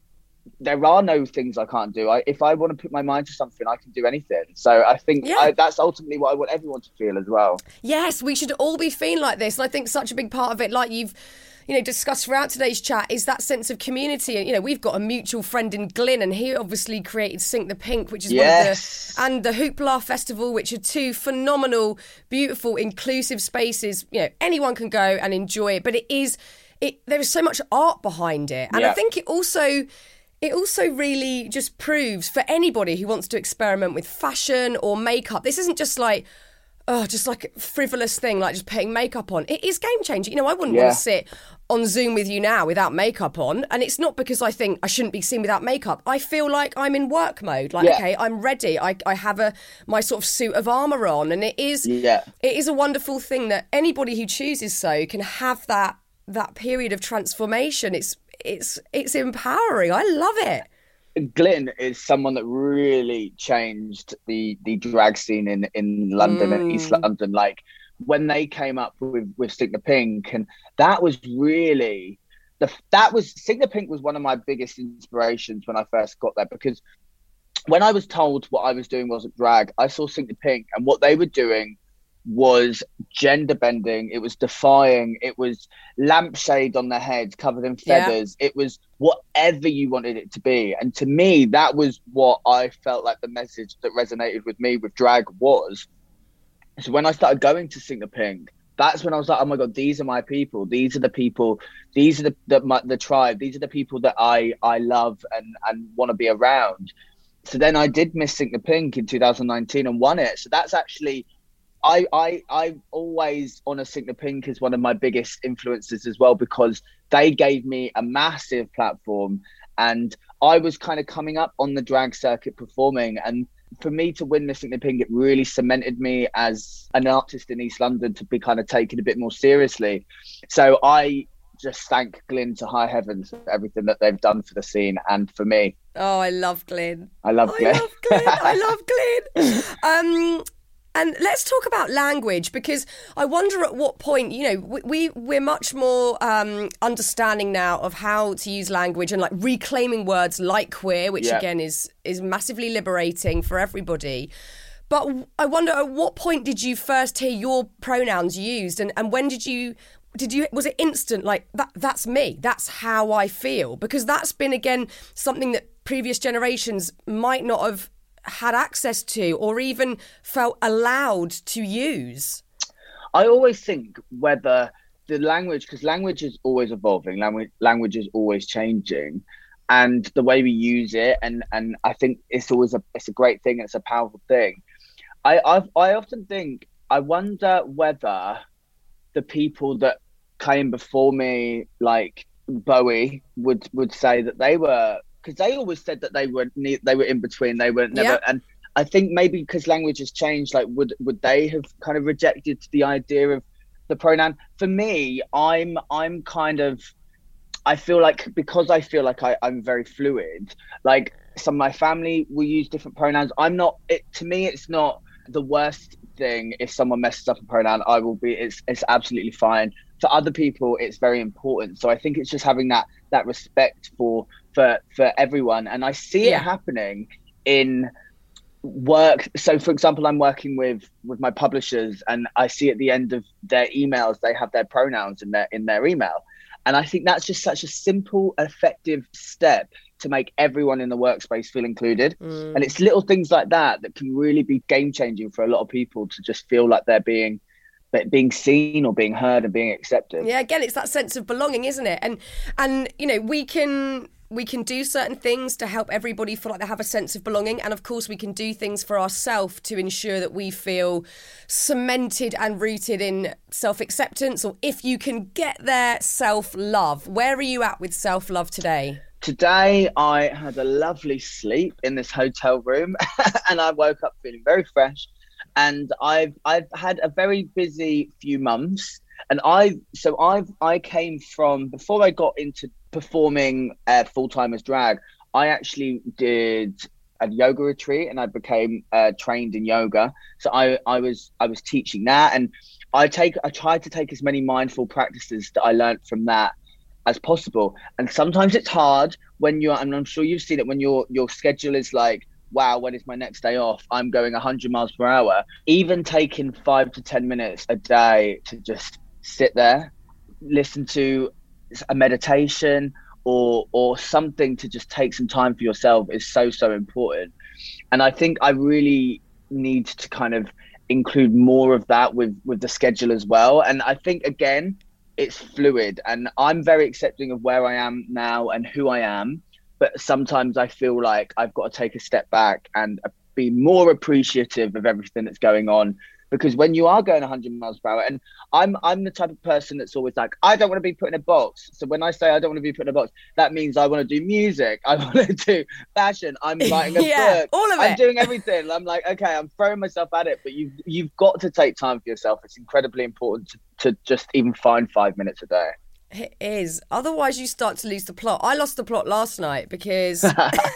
there are no things I can't do. I, if I want to put my mind to something, I can do anything. So I think yeah. I, that's ultimately what I want everyone to feel as well. Yes, we should all be feeling like this. And I think such a big part of it, like you've you know, discussed throughout today's chat, is that sense of community. You know, we've got a mutual friend in Glyn, and he obviously created Sink the Pink, which is yes. one of the, and the Hoopla Festival, which are two phenomenal, beautiful, inclusive spaces. You know, anyone can go and enjoy it, but it is, it there is so much art behind it, and yeah. I think it also. It also really just proves for anybody who wants to experiment with fashion or makeup, this isn't just like, oh, just like a frivolous thing, like just putting makeup on. It is game changing. You know, I wouldn't yeah. want to sit on Zoom with you now without makeup on. And it's not because I think I shouldn't be seen without makeup. I feel like I'm in work mode. Like, yeah. okay, I'm ready. I, I have a my sort of suit of armour on. And it is, yeah. it is a wonderful thing that anybody who chooses so can have that that period of transformation. It's it's it's empowering. I love it. Glyn is someone that really changed the the drag scene in in London mm. and East London. Like when they came up with with Sick the Pink, and that was really the that was Sick the Pink was one of my biggest inspirations when I first got there, because when I was told what I was doing wasn't drag, I saw Sick the Pink, and what they were doing was gender bending. It was defying. It was lampshade on their head covered in feathers. Yeah. It was whatever you wanted it to be. And to me, that was what I felt like the message that resonated with me with drag was. So when I started going to Sick the Pink, that's when I was like, oh my God, these are my people. These are the people. These are the the, my, the tribe. These are the people that I I love and and want to be around. So then I did Miss Sick the Pink in two thousand nineteen and won it. So that's actually I, I I always honour Sick the Pink as one of my biggest influences as well, because they gave me a massive platform, and I was kind of coming up on the drag circuit performing, and for me to win Miss Sick the Pink, it really cemented me as an artist in East London to be kind of taken a bit more seriously. So I just thank Glyn to high heavens for everything that they've done for the scene and for me. Oh, I love Glyn. I love Glyn. I love Glyn. I love Glyn. Um, And let's talk about language, because I wonder at what point, you know, we, we, we're much more um, understanding now of how to use language and like reclaiming words like queer, which yeah. again is is massively liberating for everybody. But I wonder at what point did you first hear your pronouns used, and, and when did you, did you, was it instant, like that that's me, that's how I feel? Because that's been, again, something that previous generations might not have had access to or even felt allowed to use. I always think whether the language, because language is always evolving, language language is always changing, and the way we use it, and and I think it's always a it's a great thing, it's a powerful thing. I I've, I often think, I wonder whether the people that came before me, like Bowie, would would say that they were, because they always said that they were they were in between, they were never. Yeah. And I think maybe because language has changed, like would would they have kind of rejected the idea of the pronoun? For me, I'm I'm kind of, I feel like, because I feel like I, I'm very fluid, like some of my family will use different pronouns. I'm not, it to me it's not the worst thing if someone messes up a pronoun. I will be, it's it's absolutely fine. For other people it's very important. So I think it's just having that that respect for for for everyone. And I see yeah. it happening in work. So for example, I'm working with with my publishers, and I see at the end of their emails they have their pronouns in their in their email. And I think that's just such a simple, effective step to make everyone in the workspace feel included. Mm. And it's little things like that that can really be game changing for a lot of people, to just feel like they're being being seen or being heard and being accepted. Yeah, again, it's that sense of belonging, isn't it? And and you know, we can we can do certain things to help everybody feel like they have a sense of belonging, and of course we can do things for ourselves to ensure that we feel cemented and rooted in self-acceptance, or if you can get there, self-love. Where are you at with self-love today? Today I had a lovely sleep in this hotel room and I woke up feeling very fresh. And I've I've had a very busy few months, and I so I've I came from, before I got into performing uh, full time as drag, I actually did a yoga retreat, and I became uh, trained in yoga. So I I was I was teaching that, and I take I tried to take as many mindful practices that I learned from that as possible. And sometimes it's hard when you're, and I'm sure you've seen it, when your your schedule is like, wow, when is my next day off? I'm going one hundred miles per hour. Even taking five to ten minutes a day to just sit there, listen to a meditation or or something to just take some time for yourself is so, so important. And I think I really need to kind of include more of that with, with the schedule as well. And I think, again, it's fluid, and I'm very accepting of where I am now and who I am. But sometimes I feel like I've got to take a step back and be more appreciative of everything that's going on. Because when you are going one hundred miles per hour, and I'm I'm the type of person that's always like, I don't want to be put in a box. So when I say I don't want to be put in a box, that means I want to do music, I want to do fashion, I'm writing a yeah, book, all of I'm it. doing everything. I'm like, okay, I'm throwing myself at it, but you've you've got to take time for yourself. It's incredibly important to, to just even find five minutes a day. It is. Otherwise, you start to lose the plot. I lost the plot last night because I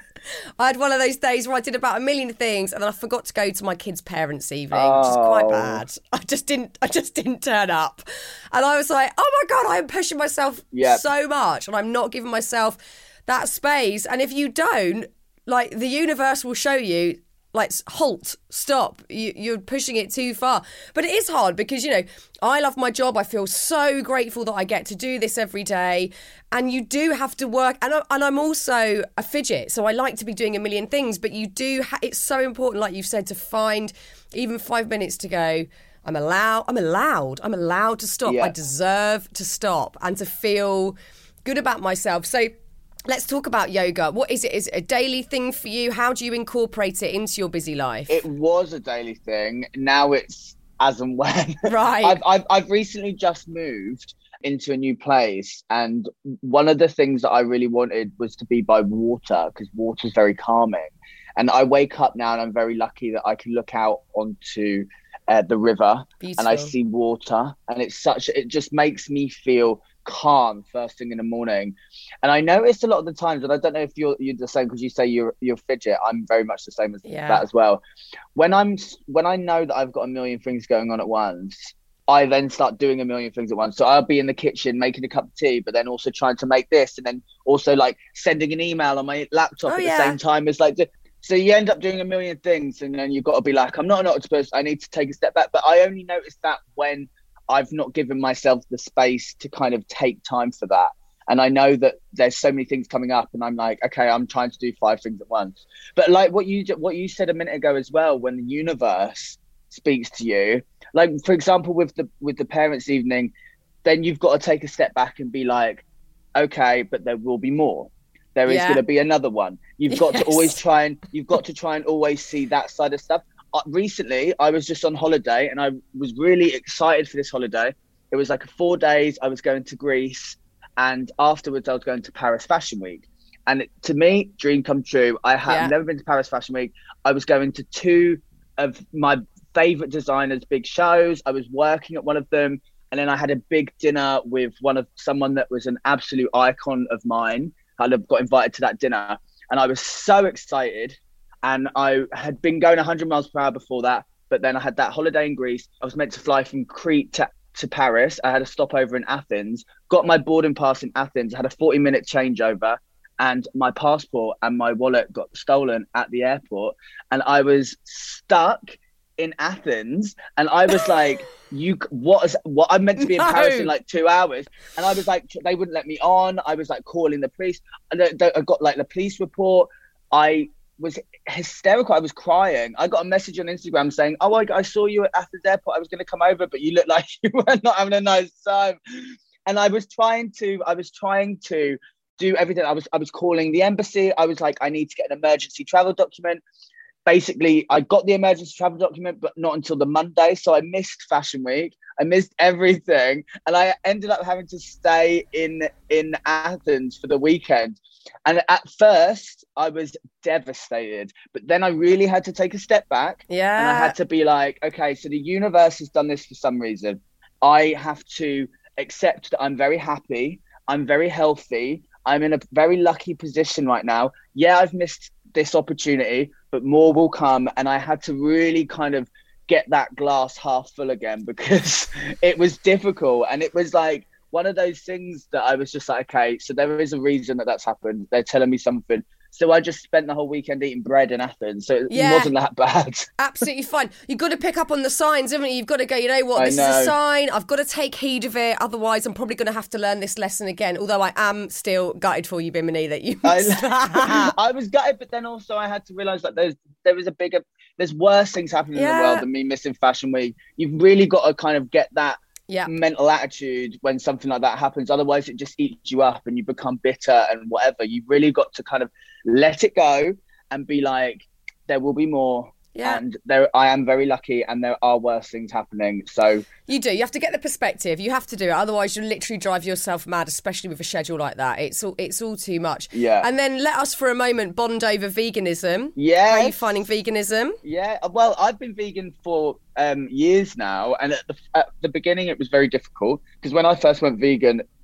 had one of those days where I did about a million things and then I forgot to go to my kids' parents' evening, oh. which is quite bad. I just didn't. I just didn't turn up, and I was like, "Oh my God, I am pushing myself yep. so much, and I'm not giving myself that space." And if you don't, like, the universe will show you. Like, halt, stop, you, you're pushing it too far. But it is hard because, you know, I love my job. I feel so grateful that I get to do this every day. And you do have to work. And, I, and I'm also a fidget, so I like to be doing a million things. But you do, ha- it's so important, like you've said, to find even five minutes to go, I'm allowed, I'm allowed, I'm allowed to stop. Yeah. I deserve to stop and to feel good about myself. So let's talk about yoga. What is it? Is it a daily thing for you? How do you incorporate it into your busy life? It was a daily thing. Now it's as and when. Right. I've, I've, I've recently just moved into a new place. And one of the things that I really wanted was to be by water because water is very calming. And I wake up now and I'm very lucky that I can look out onto uh, the river. Beautiful. And I see water. And it's such, it just makes me feel calm first thing in the morning. And I noticed a lot of the times, and I don't know if you're you're the same because you say you're you're fidget. I'm very much the same as yeah. that as well. When I'm when I know that I've got a million things going on at once, I then start doing a million things at once. So I'll be in the kitchen making a cup of tea, but then also trying to make this, and then also like sending an email on my laptop oh, at yeah. the same time as like. So you end up doing a million things, and then you've got to be like, I'm not an octopus. I need to take a step back. But I only noticed that when I've not given myself the space to kind of take time for that. And I know that there's so many things coming up and I'm like, okay, I'm trying to do five things at once. But like what you what you said a minute ago as well, when the universe speaks to you, like, for example, with the with the parents' evening, then you've got to take a step back and be like, okay, but there will be more. There is yeah. going to be another one. You've got yes. to always try and you've got to try and always see that side of stuff. Uh, recently, I was just on holiday and I was really excited for this holiday. It was like four days. I was going to Greece and afterwards I was going to Paris Fashion Week. And it, to me, dream come true. I have yeah. never been to Paris Fashion Week. I was going to two of my favorite designers' big shows. I was working at one of them. And then I had a big dinner with one of someone that was an absolute icon of mine. I got invited to that dinner and I was so excited. And I had been going one hundred miles per hour before that. But then I had that holiday in Greece. I was meant to fly from Crete to, to Paris. I had a stopover in Athens, got my boarding pass in Athens, had a forty minute changeover, and my passport and my wallet got stolen at the airport. And I was stuck in Athens. And I was like, you, what is, what I'm meant to be in no. Paris in like two hours. And I was like, they wouldn't let me on. I was like calling the police. I got like the police report. I was hysterical. I was crying. I got a message on Instagram saying, oh, I, I saw you at Athens airport. I was going to come over, but you look like you were not having a nice time. And I was trying to, I was trying to do everything. I was, I was calling the embassy. I was like, I need to get an emergency travel document. Basically, I got the emergency travel document, but not until the Monday. So I missed Fashion Week. I missed everything. And I ended up having to stay in, in Athens for the weekend. And at first, I was devastated. But then I really had to take a step back. Yeah. And I had to be like, okay, so the universe has done this for some reason. I have to accept that I'm very happy. I'm very healthy. I'm in a very lucky position right now. Yeah, I've missed this opportunity, but more will come. And I had to really kind of get that glass half full again because it was difficult. And it was like one of those things that I was just like, okay, so there is a reason that that's happened. They're telling me something. So I just spent the whole weekend eating bread in Athens. So it yeah, wasn't that bad. Absolutely fine. You've got to pick up on the signs, haven't you? You've got to go, you know what, this know. is a sign. I've got to take heed of it. Otherwise, I'm probably going to have to learn this lesson again. Although I am still gutted for you, Bimini, that you missed that. I was gutted, but then also I had to realise that there's there was a bigger, there's worse things happening yeah. in the world than me missing Fashion Week. You've really got to kind of get that yeah. mental attitude when something like that happens. Otherwise, it just eats you up and you become bitter and whatever. You've really got to kind of let it go and be like, there will be more. Yeah. And there, I am very lucky and there are worse things happening. So you do. You have to get the perspective. You have to do it. Otherwise, you'll literally drive yourself mad, especially with a schedule like that. It's all, it's all too much. Yeah. And then let us for a moment bond over veganism. Yeah. How are you finding veganism? Yeah. Well, I've been vegan for um, years now. And at the, at the beginning, it was very difficult because when I first went vegan,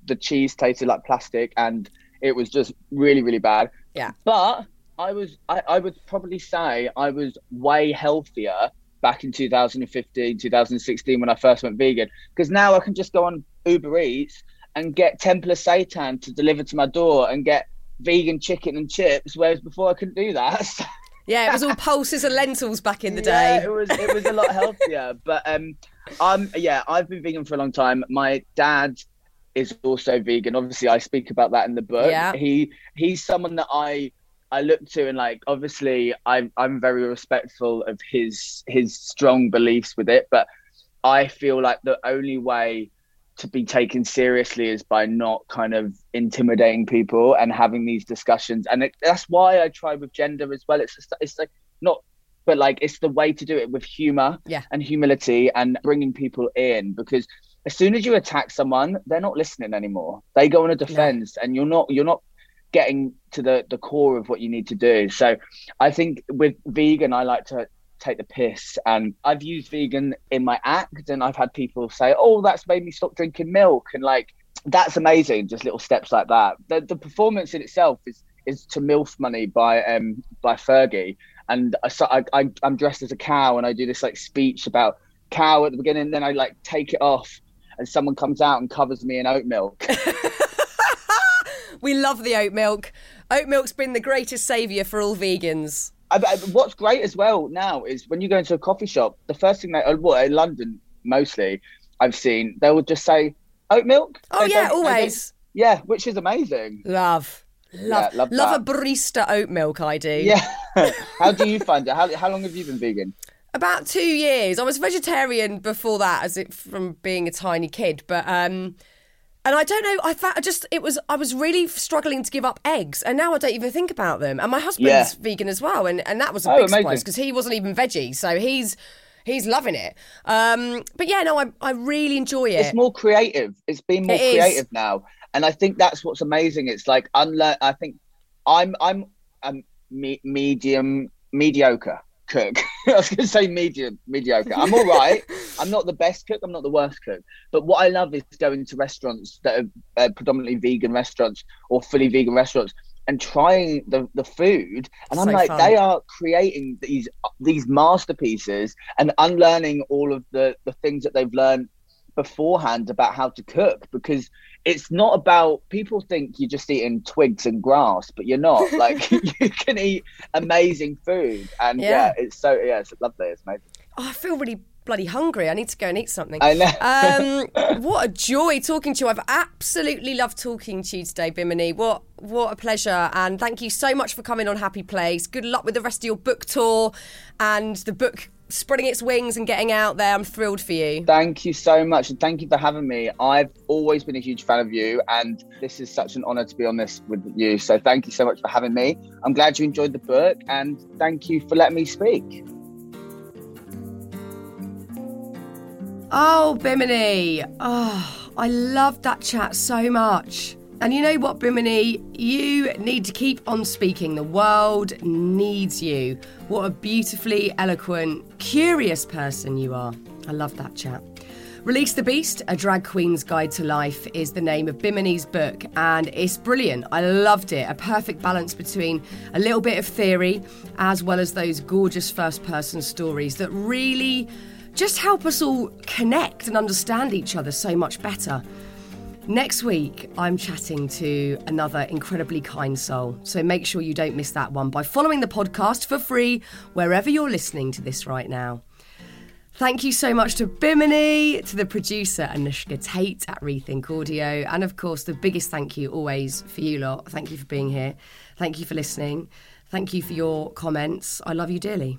the cheese tasted like plastic, and it was just really, really bad. Yeah. But I was, I, I would probably say I was way healthier back in two thousand fifteen, two thousand sixteen when I first went vegan, because now I can just go on Uber Eats and get tempeh seitan to deliver to my door and get vegan chicken and chips, whereas before I couldn't do that. Yeah, it was all pulses and lentils back in the day. Yeah, it was it was a lot healthier. But um, I'm yeah, I've been vegan for a long time. My dad is also vegan. Obviously, I speak about that in the book. Yeah. He he's someone that I I look to, and like obviously I'm I'm very respectful of his his strong beliefs with it. But I feel like the only way to be taken seriously is by not kind of intimidating people and having these discussions. And it, that's why I try with gender as well. It's just, it's like not, but like it's the way to do it with humor yeah. and humility and bringing people in, because as soon as you attack someone, they're not listening anymore. They go on a defense no. and you're not, you're not getting to the, the core of what you need to do. So I think with vegan, I like to take the piss, and I've used vegan in my act, and I've had people say, oh, that's made me stop drinking milk, and like that's amazing. Just little steps like that. The, the performance in itself is is To MILF Money by um by Fergie, and I, so I, I I'm dressed as a cow, and I do this like speech about cow at the beginning, and then I like take it off and someone comes out and covers me in oat milk. We love the oat milk. Oat milk's been the greatest saviour for all vegans. I, I, what's great as well now is when you go into a coffee shop, the first thing they, well, in London mostly, I've seen, they will just say oat milk. Oh they yeah, always. Yeah, which is amazing. Love, love, yeah, love, love a barista oat milk. I do. Yeah. How do you find it? How how long have you been vegan? About two years. I was vegetarian before that, as it from being a tiny kid, but um. And I don't know, I thought I just, it was, I was really struggling to give up eggs, and now I don't even think about them. And my husband's yeah. vegan as well, and, and that was a oh, big amazing. surprise, because he wasn't even veggie, so he's he's loving it. Um, but yeah, no, I I really enjoy it. It's more creative. It's been more it creative is. now. And I think that's what's amazing. It's like, unlearn. I think I'm, I'm a me- medium, mediocre cook. I was going to say medium, mediocre. I'm all right. I'm not the best cook. I'm not the worst cook. But what I love is going to restaurants that are uh, predominantly vegan restaurants or fully vegan restaurants and trying the, the food. And I'm so like, fun. they are creating these these masterpieces and unlearning all of the, the things that they've learned beforehand about how to cook, because it's not about, people think you're just eating twigs and grass, but you're not. Like you can eat amazing food, and yeah, yeah it's so yeah it's lovely. It's amazing. Oh, I feel really bloody hungry. I need to go and eat something. I know. um, what a joy talking to you. I've absolutely loved talking to you today, Bimini. What what a pleasure, and thank you so much for coming on Happy Place. Good luck with the rest of your book tour and the book spreading its wings and getting out there. I'm thrilled for you. Thank you so much, and thank you for having me. I've always been a huge fan of you, and this is such an honour to be on this with you. So thank you so much for having me. I'm glad you enjoyed the book, and thank you for letting me speak. Oh, Bimini. Oh, I loved that chat so much. And you know what, Bimini? You need to keep on speaking. The world needs you. What a beautifully eloquent, curious person you are. I love that chat. Release the Beast, A Drag Queen's Guide to Life is the name of Bimini's book, and it's brilliant. I loved it. A perfect balance between a little bit of theory as well as those gorgeous first-person stories that really just help us all connect and understand each other so much better. Next week, I'm chatting to another incredibly kind soul, so make sure you don't miss that one by following the podcast for free wherever you're listening to this right now. Thank you so much to Bimini, to the producer Anushka Tate at Rethink Audio, and of course the biggest thank you always for you lot. Thank you for being here. Thank you for listening. Thank you for your comments. I love you dearly.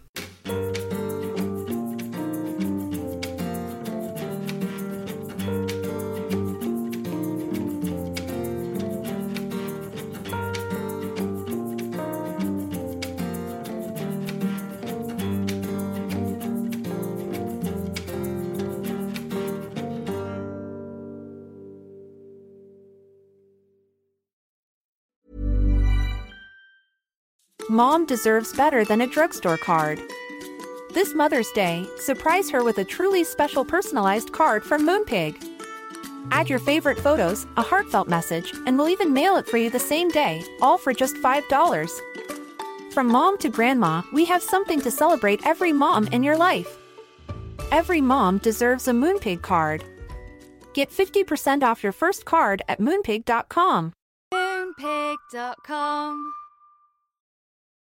Mom deserves better than a drugstore card. This Mother's Day, surprise her with a truly special personalized card from Moonpig. Add your favorite photos, a heartfelt message, and we'll even mail it for you the same day, all for just five dollars. From mom to grandma, we have something to celebrate every mom in your life. Every mom deserves a Moonpig card. Get fifty percent off your first card at moonpig dot com. Moonpig dot com